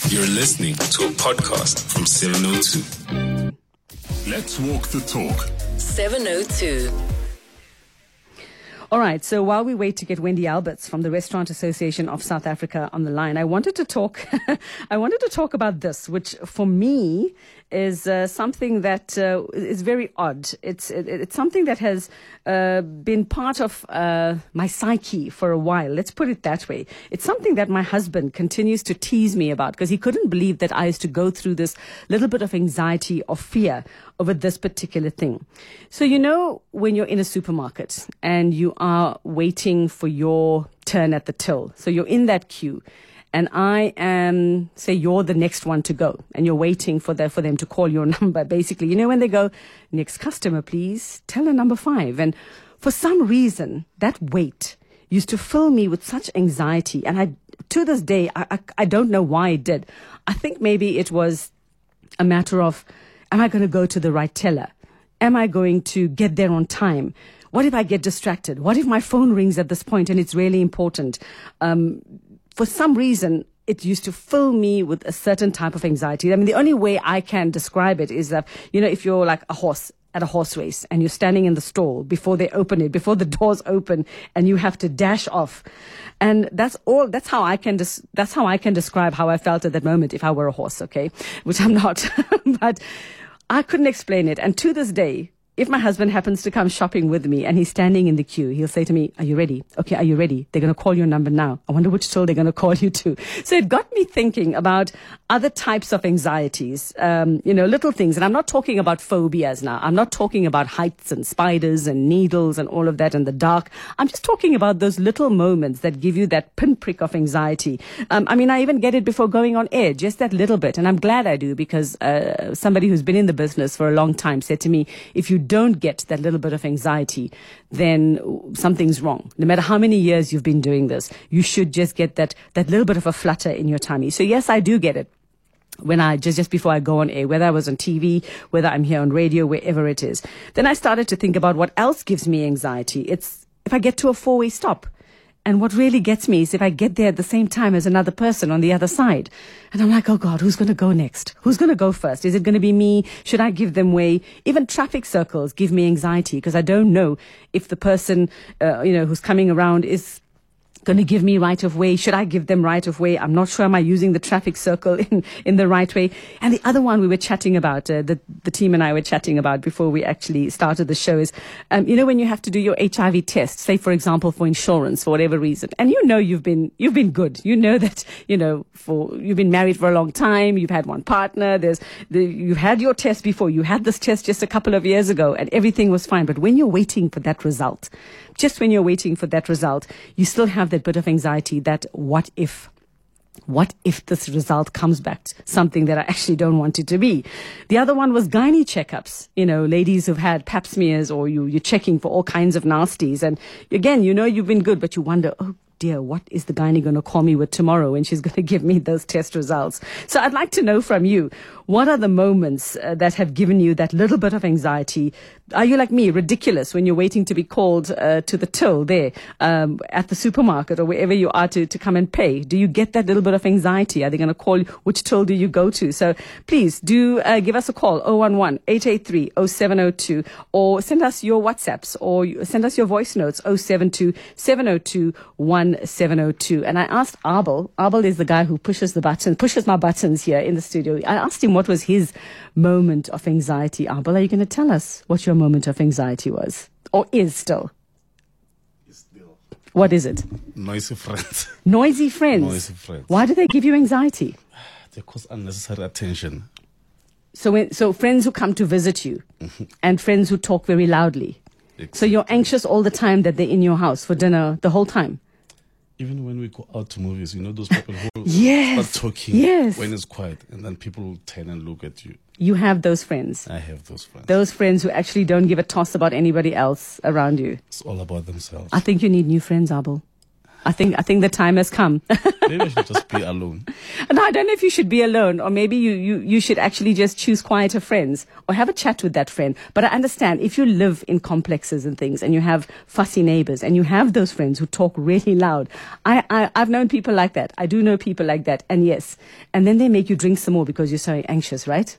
You're listening to a podcast from 702. Let's walk the talk. 702. All right, so while we wait to get Wendy Alberts from the Restaurant Association of South Africa on the line, I wanted to talk about this, which for me is something that is very odd. It's something that has been part of my psyche for a while. Let's put it that way. It's something that my husband continues to tease me about because he couldn't believe that I used to go through this little bit of anxiety or fear over this particular thing. So, you know, when you're in a supermarket and you are waiting for your turn at the till, so you're in that queue, and I am, say you're the next one to go, and you're waiting for them to call your number. Basically, you know, when they go, next customer, please, teller number 5. And for some reason, that wait used to fill me with such anxiety. And to this day, I don't know why it did. I think maybe it was a matter of, am I going to go to the right teller? Am I going to get there on time? What if I get distracted? What if my phone rings at this point and it's really important? For some reason, it used to fill me with a certain type of anxiety. I mean, the only way I can describe it is that, you know, if you're like a horse at a horse race and you're standing in the stall before they open it, before the doors open, and you have to dash off. And that's how I can describe how I felt at that moment if I were a horse, okay? Which I'm not. But I couldn't explain it. And to this day, if my husband happens to come shopping with me and he's standing in the queue, he'll say to me, are you ready? Okay, are you ready? They're going to call your number now. I wonder which till they're going to call you to. So it got me thinking about other types of anxieties, little things. And I'm not talking about phobias now. I'm not talking about heights and spiders and needles and all of that in the dark. I'm just talking about those little moments that give you that pinprick of anxiety. I even get it before going on air, just that little bit. And I'm glad I do because somebody who's been in the business for a long time said to me, if you don't get that little bit of anxiety, then something's wrong. No matter how many years you've been doing this, you should just get that little bit of a flutter in your tummy. So yes, I do get it when I just before I go on air, whether I was on TV, whether I'm here on radio, wherever it is. Then I started to think about what else gives me anxiety. It's if I get to a 4-way stop. And what really gets me is if I get there at the same time as another person on the other side. And I'm like, oh God, who's going to go next? Who's going to go first? Is it going to be me? Should I give them way? Even traffic circles give me anxiety because I don't know if the person, who's coming around is going to give me right of way. Should I give them right of way? I'm not sure. Am I using the traffic circle in the right way? And the other one we were chatting about, the team and I were chatting about before we actually started the show is, when you have to do your HIV test, say for example, for insurance, for whatever reason, and you've been good. You know that, you've been married for a long time. You've had one partner. You've had your test before. You had this test just a couple of years ago and everything was fine. But when you're waiting for that result, just when you're waiting for that result, you still have that bit of anxiety that what if this result comes back something that I actually don't want it to be. The other one was gynae checkups, ladies who've had pap smears or you're checking for all kinds of nasties. And again, you've been good, but you wonder, oh dear, what is the gynae going to call me with tomorrow when she's going to give me those test results? So I'd like to know from you, what are the moments that have given you that little bit of anxiety? Are you like me, ridiculous, when you're waiting to be called to the till there at the supermarket or wherever you are to come and pay? Do you get that little bit of anxiety? Are they going to call you? Which till do you go to? So please do give us a call, 011-883-0702, or send us your WhatsApps or send us your voice notes, 072-702-1702. And I asked Abel is the guy who pushes my buttons here in the studio. I asked him what was his moment of anxiety. Abel, are you going to tell us what your moment of anxiety was? Or is still? Still. What is it? Noisy friends. Noisy friends? Noisy friends. Why do they give you anxiety? They cause unnecessary attention. So friends who come to visit you and friends who talk very loudly. Exactly. So you're anxious all the time that they're in your house for dinner the whole time? Even when we go out to movies, those people who yes. start talking when it's quiet, and then people will turn and look at you. You have those friends? I have those friends. Those friends who actually don't give a toss about anybody else around you? It's all about themselves. I think you need new friends, Abel. I think the time has come. Maybe I should just be alone. No, I don't know if you should be alone, or maybe you should actually just choose quieter friends or have a chat with that friend. But I understand if you live in complexes and things and you have fussy neighbors and you have those friends who talk really loud. I've known people like that. I do know people like that. And yes. And then they make you drink some more because you're so anxious, right?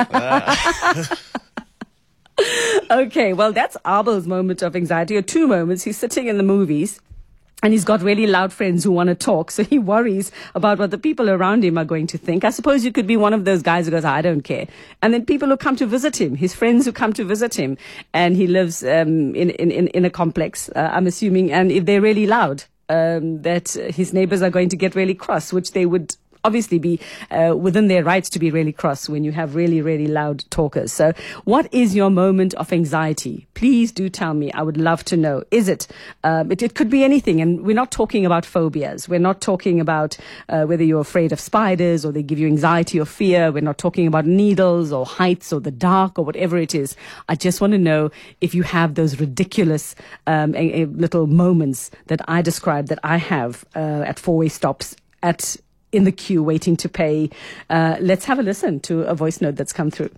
Okay, well, that's Abel's moment of anxiety, or two moments. He's sitting in the movies and he's got really loud friends who want to talk. So he worries about what the people around him are going to think. I suppose you could be one of those guys who goes, I don't care. And then people who come to visit him, his friends who come to visit him, and he lives in a complex, I'm assuming, and if they're really loud, that his neighbors are going to get really cross, which they would obviously be within their rights to be really cross when you have really, really loud talkers. So what is your moment of anxiety? Please do tell me. I would love to know. Is it, it could be anything. And we're not talking about phobias. We're not talking about whether you're afraid of spiders or they give you anxiety or fear. We're not talking about needles or heights or the dark or whatever it is. I just want to know if you have those ridiculous little moments that I described that I have at four-way stops in the queue waiting to pay. Let's have a listen to a voice note that's come through.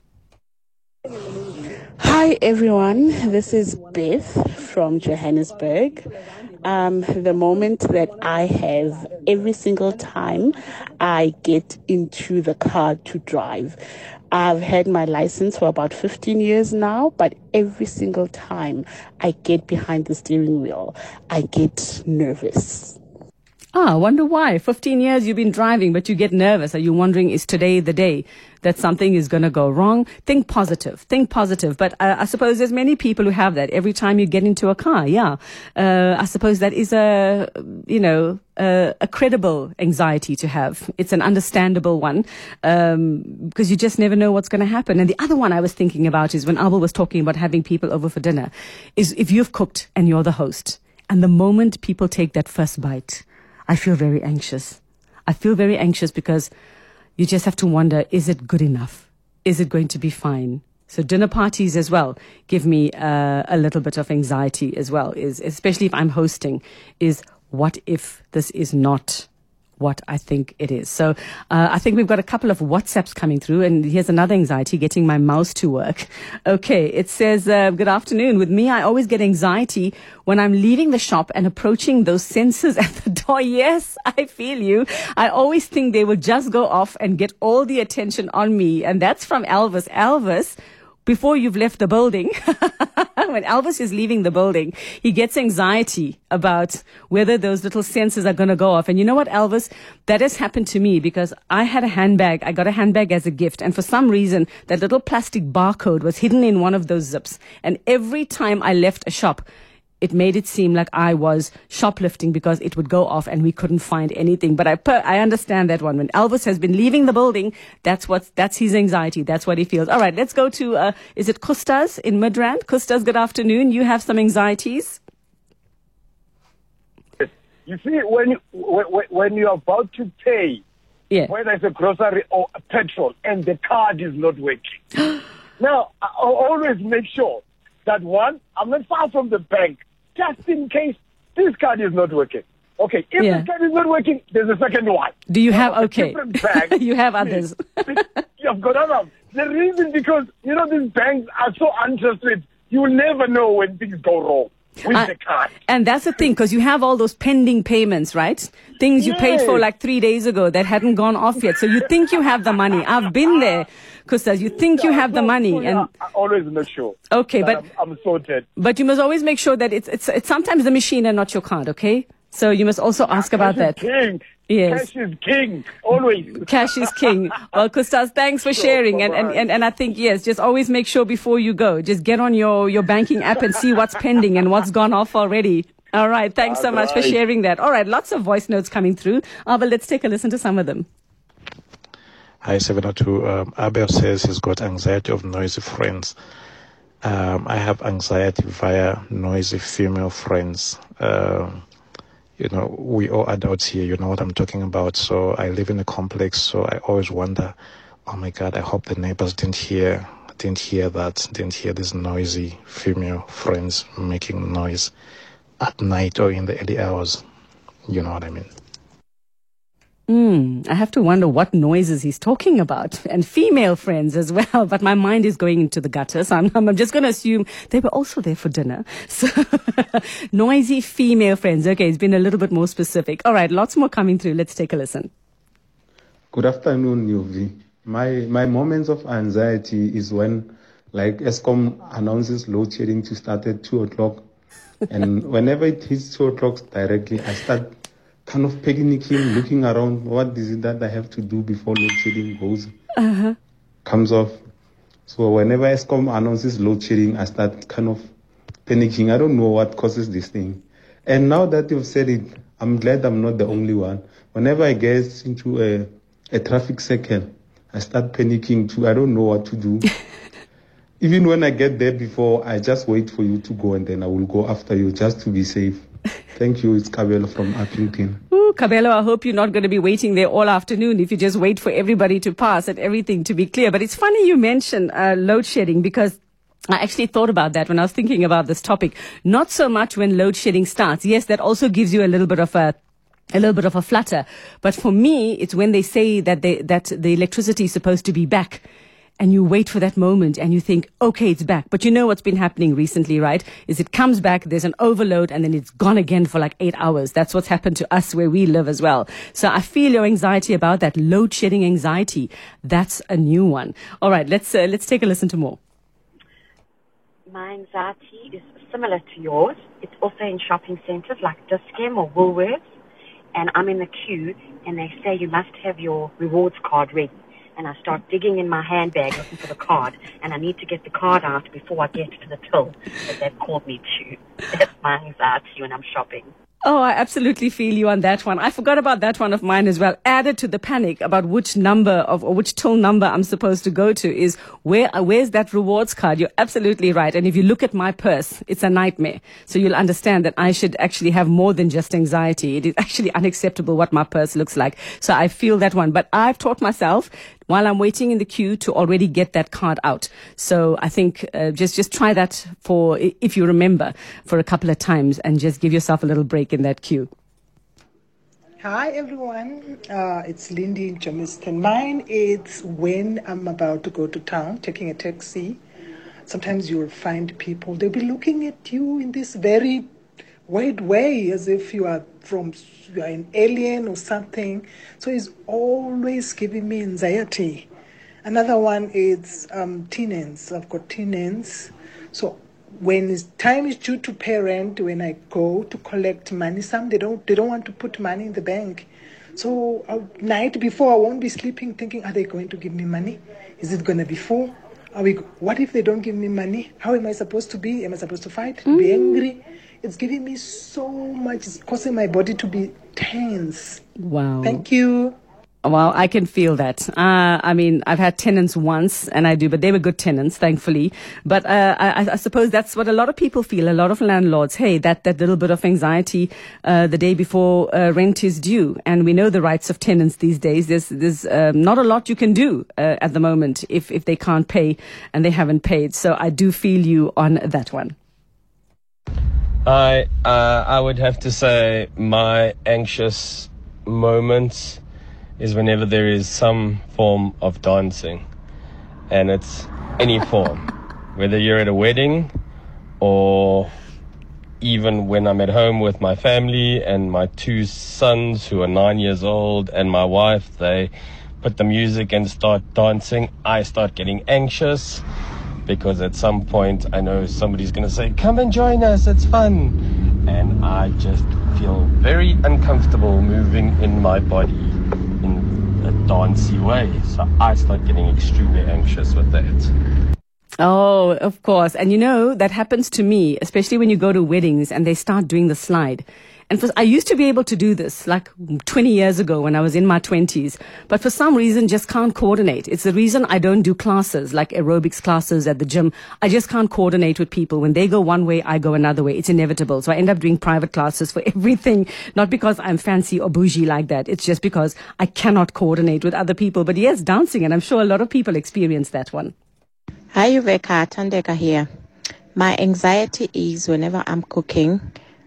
Hi everyone, this is Beth from Johannesburg. The moment that I have every single time I get into the car to drive. I've had my license for about 15 years now, but every single time I get behind the steering wheel, I get nervous. I wonder why. 15 years you've been driving, but you get nervous. Are you wondering, is today the day that something is going to go wrong? Think positive. Think positive. But I suppose there's many people who have that every time you get into a car. Yeah. I suppose that is a credible anxiety to have. It's an understandable one, because you just never know what's going to happen. And the other one I was thinking about is when Abel was talking about having people over for dinner, is if you've cooked and you're the host, and the moment people take that first bite, I feel very anxious. I feel very anxious because you just have to wonder, is it good enough? Is it going to be fine? So dinner parties as well give me a little bit of anxiety as well, especially if I'm hosting, is what if this is not what I think it is. So I think we've got a couple of WhatsApps coming through, and here's another anxiety, getting my mouse to work. Okay, it says, good afternoon. With me, I always get anxiety when I'm leaving the shop and approaching those sensors at the door. Yes, I feel you. I always think they will just go off and get all the attention on me. And that's from Elvis. Elvis, before you've left the building, when Elvis is leaving the building, he gets anxiety about whether those little sensors are going to go off. And you know what, Elvis? That has happened to me because I had a handbag. I got a handbag as a gift. And for some reason, that little plastic barcode was hidden in one of those zips. And every time I left a shop, it made it seem like I was shoplifting because it would go off and we couldn't find anything. But I understand that one. When Elvis has been leaving the building, that's his anxiety. That's what he feels. All right, let's go to, is it Kustas in Midrand? Kustas, good afternoon. You have some anxieties? You see, when you're about to pay, whether it's a grocery or a petrol, and the card is not working. Now, I'll always make sure that one, I'm not far from the bank, just in case this card is not working. Okay, if this card is not working, there's a second one. Do you have, bank, you have others. You've got others. The reason, because, these banks are so untrusted, you will never know when things go wrong with the card. And that's the thing, because you have all those pending payments, right? Things you paid for like 3 days ago that hadn't gone off yet. So you think you have the money. I've been there, Kustas. You think you have the money. And I always make sure. Okay, but I'm sorted. But you must always make sure that it's sometimes the machine and not your card, okay? So you must also ask about that. King. Yes. Cash is king, always. Cash is king. Well, Kustas, thanks for sharing. And I think, yes, just always make sure before you go, just get on your banking app and see what's pending and what's gone off already. All right. Thanks so much for sharing that. All right. Lots of voice notes coming through. But let's take a listen to some of them. Hi, 702. Abel says he's got anxiety of noisy friends. I have anxiety via noisy female friends. We all adults here, you know what I'm talking about. So I live in a complex, so I always wonder, oh my God, I hope the neighbors didn't hear these noisy female friends making noise at night or in the early hours. You know what I mean? I have to wonder what noises he's talking about, and female friends as well. But my mind is going into the gutter, so I'm just going to assume they were also there for dinner. So noisy female friends. Okay, it's been a little bit more specific. All right, lots more coming through. Let's take a listen. Good afternoon, Yuvi. My moments of anxiety is when, like, Eskom announces load shedding to start at 2 o'clock, and whenever it hits 2 o'clock directly, I start kind of panicking, looking around. What is it that I have to do before load shedding comes off? So whenever Eskom announces load shedding, I start kind of panicking. I don't know what causes this thing. And now that you've said it, I'm glad I'm not the only one. Whenever I get into a traffic circle, I start panicking too. I don't know what to do. Even when I get there before, I just wait for you to go and then I will go after you just to be safe. Thank you. It's Kabelo from Appington. Ooh, Kabelo, I hope you're not going to be waiting there all afternoon if you just wait for everybody to pass and everything to be clear. But it's funny you mention load shedding, because I actually thought about that when I was thinking about this topic. Not so much when load shedding starts. Yes, that also gives you a little bit of a flutter. But for me, it's when they say that the electricity is supposed to be back. And you wait for that moment and you think, okay, it's back. But you know what's been happening recently, right? Is it comes back, there's an overload, and then it's gone again for like 8 hours. That's what's happened to us where we live as well. So I feel your anxiety about that load shedding anxiety. That's a new one. All right, let's take a listen to more. My anxiety is similar to yours. It's also in shopping centres like Dis-Chem or Woolworths. And I'm in the queue and they say you must have your rewards card ready. And I start digging in my handbag looking for the card, and I need to get the card out before I get to the till that they've called me to. That's my anxiety when I'm shopping. Oh, I absolutely feel you on that one. I forgot about that one of mine as well. Added to the panic about which number or which till number I'm supposed to go to is where's that rewards card? You're absolutely right. And if you look at my purse, it's a nightmare. So you'll understand that I should actually have more than just anxiety. It is actually unacceptable what my purse looks like. So I feel that one. But I've taught myself while I'm waiting in the queue to already get that card out. So I think just try that for, if you remember, for a couple of times and just give yourself a little break in that queue. Hi everyone, it's Lindy in Germiston. Mine is when I'm about to go to town, taking a taxi. Sometimes you'll find people, they'll be looking at you in this very weird way, as if you are an alien or something. So it's always giving me anxiety. Another one is tenants. I've got tenants. So when time is due to pay rent, when I go to collect money, they don't want to put money in the bank. So night before, I won't be sleeping thinking, are they going to give me money? Is it going to be full? What if they don't give me money? How am I supposed to be? Am I supposed to fight? Be angry? It's giving me so much. It's causing my body to be tense. Wow. Thank you. Well, I can feel that. I mean, I've had tenants once, but they were good tenants, thankfully. But I suppose that's what a lot of people feel, a lot of landlords. Hey, that little bit of anxiety the day before rent is due. And we know the rights of tenants these days. There's not a lot you can do at the moment if they can't pay and they haven't paid. So I do feel you on that one. I would have to say my anxious moments is whenever there is some form of dancing, and it's any form, whether you're at a wedding or even when I'm at home with my family and my 2 sons who are 9 years old and my wife, they put the music and start dancing. I start getting anxious because at some point I know somebody's going to say, come and join us, it's fun. And I just feel very uncomfortable moving in my body in a dancey way. So I start getting extremely anxious with that. Oh, of course. And you know, that happens to me, especially when you go to weddings and they start doing the slide. And I used to be able to do this like 20 years ago when I was in my 20s, but for some reason just can't coordinate. It's the reason I don't do classes like aerobics classes at the gym. I just can't coordinate with people. When they go one way, I go another way. It's inevitable. So I end up doing private classes for everything, not because I'm fancy or bougie like that. It's just because I cannot coordinate with other people. But yes, dancing, and I'm sure a lot of people experience that one. Hi, Yuveka. Tandeka here. My anxiety is whenever I'm cooking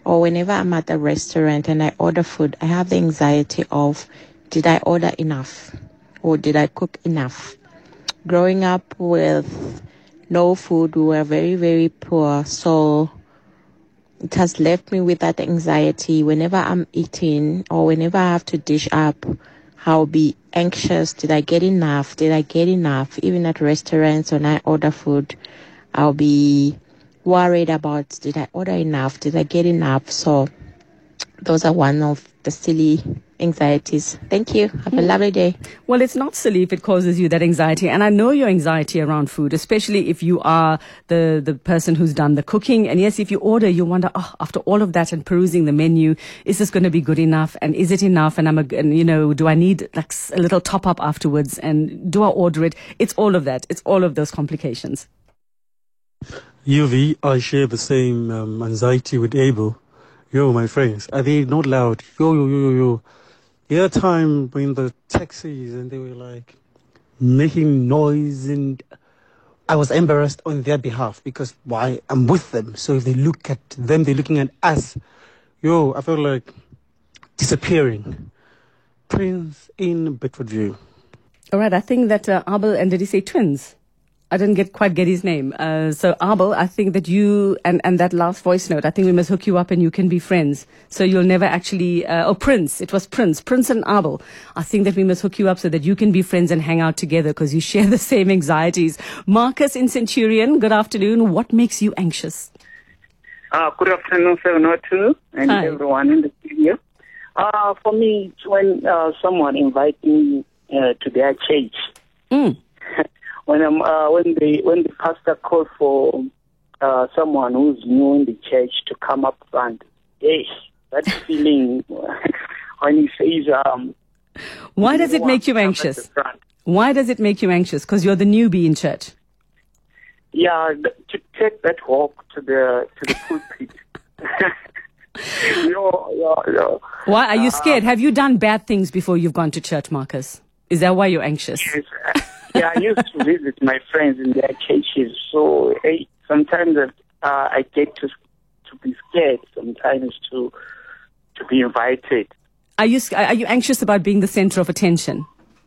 or whenever I'm at a restaurant and I order food, I have the anxiety of, did I order enough? Or did I cook enough? Growing up with no food, we were very, very poor. So it has left me with that anxiety. Whenever I'm eating or whenever I have to dish up, I'll be anxious. Did I get enough? Did I get enough? Even at restaurants, when I order food, I'll be worried about, did I order enough? Did I get enough? So those are one of the silly anxieties. Thank you. Have a lovely day. Well, it's not silly if it causes you that anxiety. And I know your anxiety around food, especially if you are the person who's done the cooking. And yes, if you order, you wonder, after all of that and perusing the menu, is this going to be good enough? And is it enough? And do I need like a little top up afterwards? And do I order it? It's all of that. It's all of those complications. UV, I share the same anxiety with Abel. Yo, my friends, are they not loud? Yo. The other time when the taxis and they were like making noise, and I was embarrassed on their behalf because why? I'm with them. So if they look at them, they're looking at us. Yo, I felt like disappearing. Prince in Bedfordview. All right, I think that Abel, and did he say twins? I didn't quite get his name. So Abel, I think that you and that last voice note, I think we must hook you up and you can be friends. So you'll never actually, Prince, it was Prince and Abel. I think that we must hook you up so that you can be friends and hang out together because you share the same anxieties. Marcus in Centurion, good afternoon. What makes you anxious? Good afternoon, 702, and Hi. everyone in the studio. For me, it's when someone invites me to their church. When the pastor calls for someone who's new in the church to come up front, yes, that feeling when he says, why does it make you anxious? Why does it make you anxious? Because you're the newbie in church. Yeah, to take that walk to the pulpit. Why are you scared? Have you done bad things before you've gone to church, Marcus? Is that why you're anxious? Yes. Yeah, I used to visit my friends in their churches, so sometimes I get to be scared. Sometimes to be invited. Are you anxious about being the center of attention?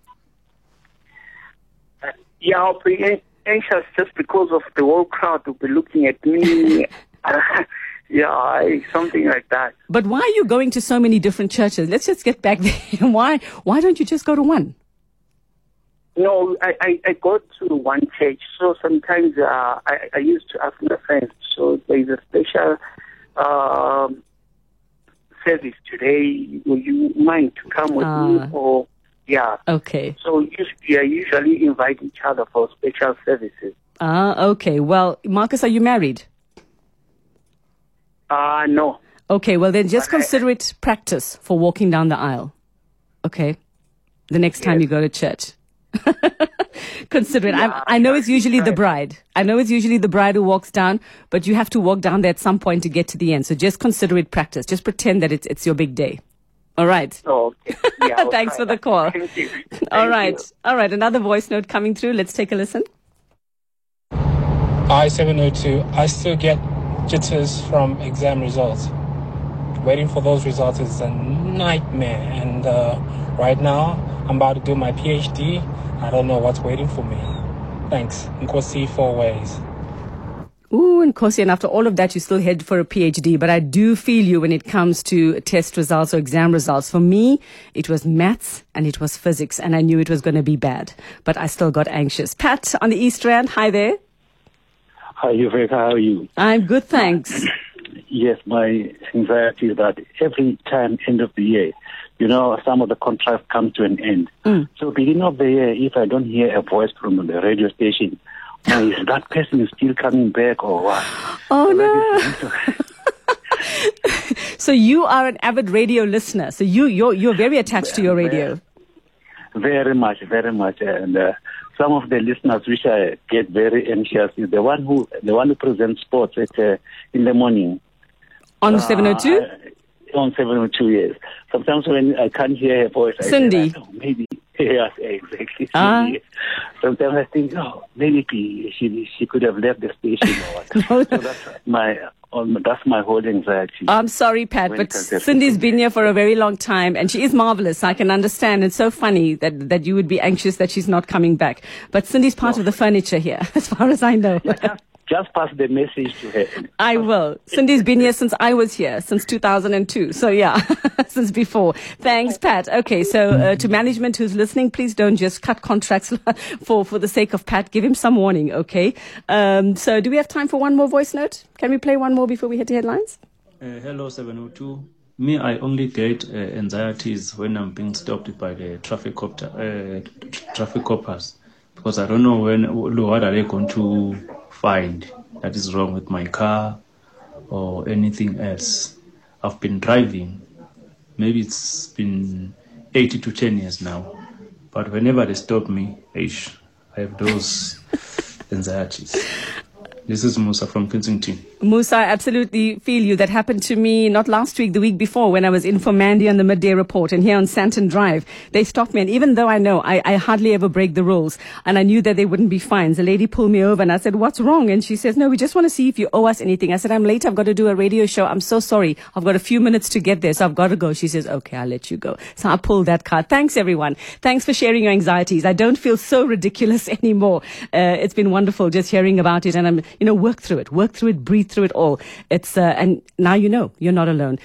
Yeah, I'll be anxious just because of the whole crowd will be looking at me. Yeah, something like that. But why are you going to so many different churches? Let's just get back there. Why don't you just go to one? No, I go to one church, so sometimes I used to ask my friends, so there's a special service today, will you mind to come with me? Or yeah. Okay. So we usually invite each other for special services. Okay. Well, Marcus, are you married? No. Okay, well then just consider it practice for walking down the aisle. Okay? The next time you go to church. Consider it. I know it's usually the bride. I know it's usually the bride who walks down, but you have to walk down there at some point to get to the end. So just consider it practice. Just pretend that it's your big day. All right. Oh, okay. Yeah, thanks for the call. Thank you. All right. All right. Another voice note coming through. Let's take a listen. Hi, 702. I still get jitters from exam results. Waiting for those results is a nightmare. And right now, I'm about to do my PhD. I don't know what's waiting for me. Thanks. Nkosi 4 ways. Ooh, Nkosi, and after all of that, you still head for a PhD. But I do feel you when it comes to test results or exam results. For me, it was maths and it was physics, and I knew it was going to be bad. But I still got anxious. Pat on the East Rand, hi there. Hi, Yuveka, how are you? I'm good, thanks. Yes, my anxiety is that every time end of the year, you know, some of the contracts come to an end. So beginning of the year, if I don't hear a voice from the radio station, is that person still coming back or what? Oh, no. So you are an avid radio listener. So you're very attached to your radio. Very much. And some of the listeners which I get very anxious is the one who presents sports in the morning. On 702? On 702, yes. Sometimes when I can't hear her voice, Cindy. I say, maybe, yes, exactly. Cindy. Sometimes I think, maybe she could have left the station or what. So that's my That's my whole anxiety. I'm sorry, Pat, but Cindy's been here for a very long time, and she is marvelous. I can understand. It's so funny that you would be anxious that she's not coming back. But Cindy's part of the furniture here, as far as I know. Just pass the message to her. I will. Cindy's been here since I was here, since 2002. So, yeah, since before. Thanks, Pat. Okay, so to management who's listening, please don't just cut contracts for the sake of Pat. Give him some warning, okay? So do we have time for one more voice note? Can we play one more before we hit the headlines? Hello, 702. Me, I only get anxieties when I'm being stopped by the traffic coppers, because I don't know what are they going to find that is wrong with my car or anything else. I've been driving, maybe it's been 8 to 10 years now, but whenever they stop me, I have those anxieties. This is Musa from Kensington. Musa, I absolutely feel you. That happened to me not last week, the week before, when I was in for Mandy on the Midday Report, and here on Santon Drive, they stopped me. And even though I know I hardly ever break the rules, and I knew that there wouldn't be fines, the lady pulled me over and I said, "What's wrong?" And she says, "No, we just want to see if you owe us anything." I said, "I'm late. I've got to do a radio show. I'm so sorry. I've got a few minutes to get there, so I've got to go." She says, "Okay, I'll let you go." So I pulled that card. Thanks, everyone. Thanks for sharing your anxieties. I don't feel so ridiculous anymore. It's been wonderful just hearing about it, and work through it, breathe through it all. It's and now you know you're not alone.